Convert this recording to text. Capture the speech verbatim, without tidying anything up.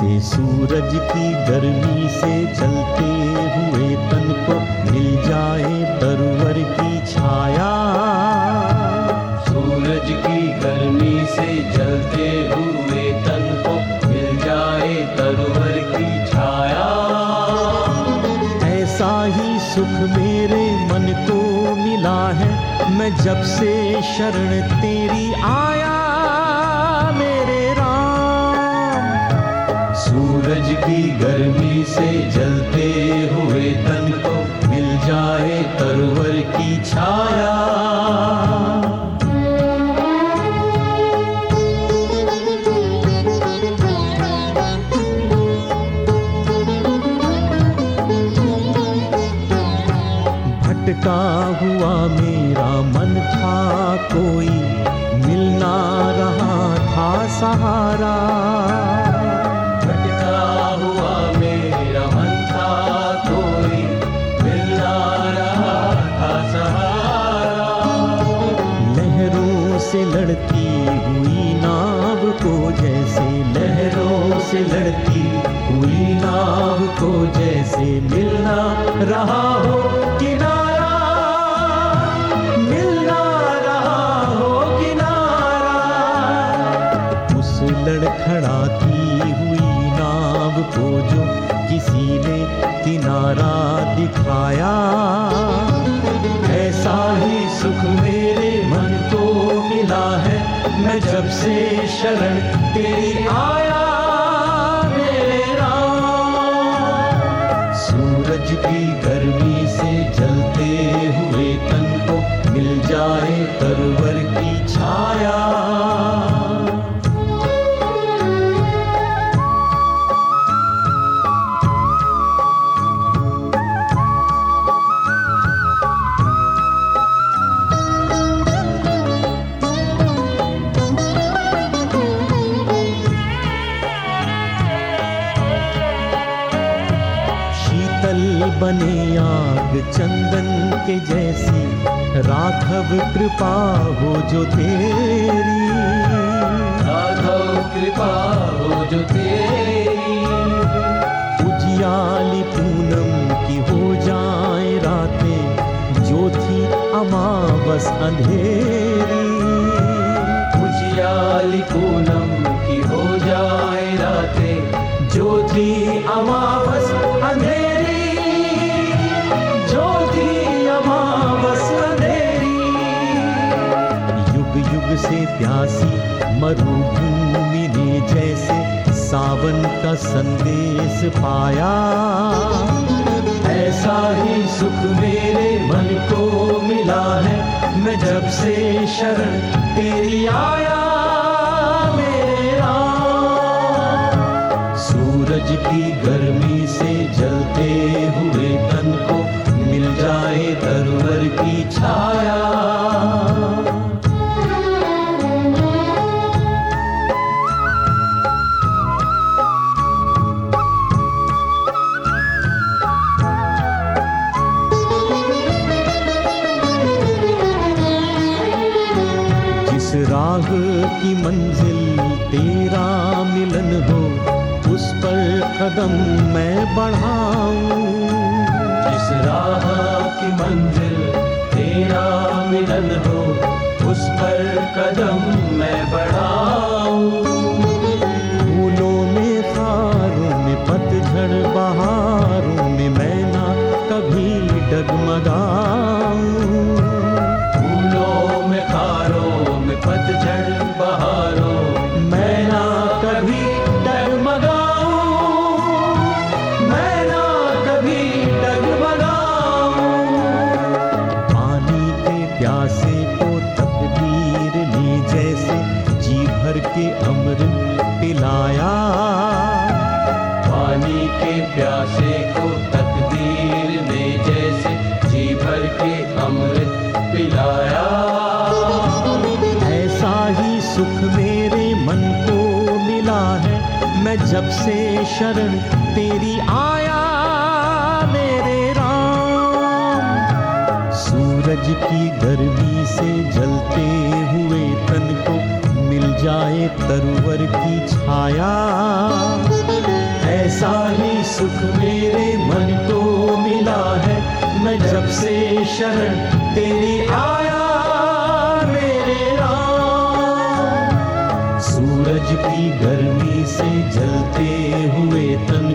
जैसे सूरज की गर्मी से जलते हुए तन को मिल जाए तरवर की छाया। सूरज की गर्मी से जलते हुए तन को मिल जाए तरवर की छाया। ऐसा ही सुख मेरे मन को मिला है, मैं जब से शरण तेरी आया मेरे राम। सूरज की गर्मी से जलते हुए तन को मिल जाए तरवर की छाया। भटका हुआ मेरा मन था, कोई मिल ना रहा था सहारा। भटका हुआ मेरा मन था, कोई मिल ना रहा था सहारा। लहरों से लड़ती हुई नाव को जैसे, लहरों से लड़ती हुई नाव को जैसे मिल ना रहा हो किनारा, मिल ना रहा हो किनारा। उस लड़खड़ाती हुई नाव को जो किसी ने किनारा दिखाया। ऐसा ही सुख मेरे मन को मिला है, मैं जब से शरण तेरी आया मेरे राम। सूरज की गर्मी से जलते हुए तन को मिल जाए तरवर की छाया। बने आग चंदन के जैसी, राघव कृपा हो जो तेरी। राघव कृपा हो जो तेरी। उजियाली पूनम की हो जाए रातें, जो थी अमावस अंधेरी। उजियाली पूनम की हो जाए रातें, जो थी अमावस अंधेरी। युग से प्यासी मरुभूमि ने जैसे सावन का संदेश पाया। ऐसा ही सुख मेरे मन को मिला है, मैं जब से शरण तेरी आया मेरे राम। सूरज की गर्मी से जलते हुए तन को मिल जाए तरवर की छाया। राह की मंजिल तेरा मिलन हो, उस पर कदम मैं बढ़ाऊं। जिस राह की मंजिल तेरा मिलन हो, उस पर कदम मैं बढ़ाऊं। फूलों में खारों में पतझड़ बहारों में मैं ना कभी डगमगाऊं। फूलों में खारों में पतझड़ बहारों मैं ना कभी डगमगाऊं। मैं ना कभी डगमगाऊं। पानी के प्यासे को तकदीर ने जैसे जी भर के अमृत पिलाया। पानी के प्यासे को तकदीर ने जैसे जी भर के अमृत पिलाया। ऐसा ही सुख मेरे मन को मिला है, मैं जब से शरण तेरी आया मेरे राम। सूरज की गर्मी से जलते हुए तन को मिल जाए तरवर की छाया। शरण तेरी आया मेरे राम। सूरज की गर्मी से जलते हुए तन